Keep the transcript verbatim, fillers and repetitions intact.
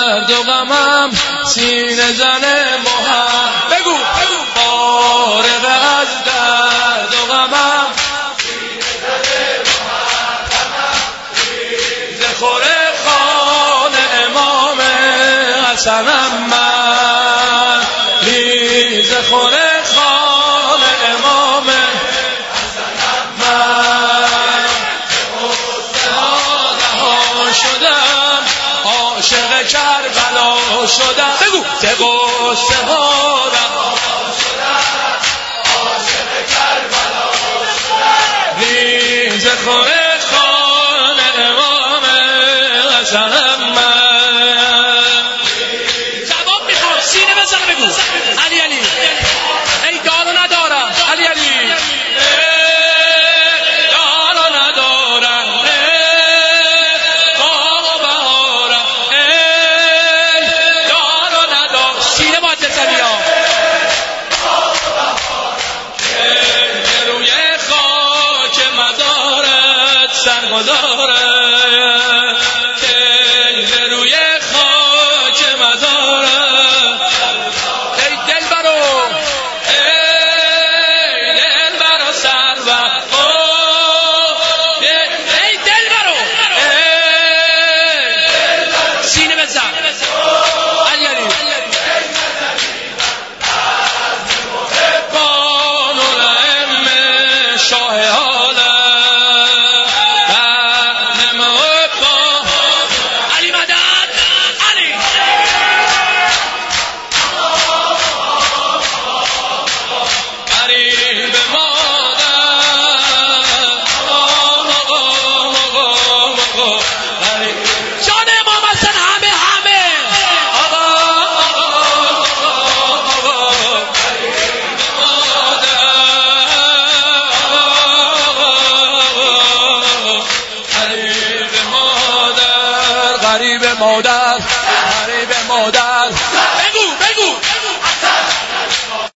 درد و غمم سینه زن محمد بگو بگو فارغ از درد و غمم سینه زن محمد ریزه خوره خان امام حسنم من ریزه خوره خان امام حسنم من رها شدم عاشق کربلا شدم بگو ته قصه ها رها شدم عاشق کربلا شدم ریزه خوره خان امام حسنم من جواب میخوام سینه بزن بگو علی علی ای دارو ندارم علی علی سرمداره دل روی خاک مزاره ای دل برو ای دل برو سر و ای دل برو سینه بزن علی علی بانو الائمه شاه عالم غریب مادر غریب مادر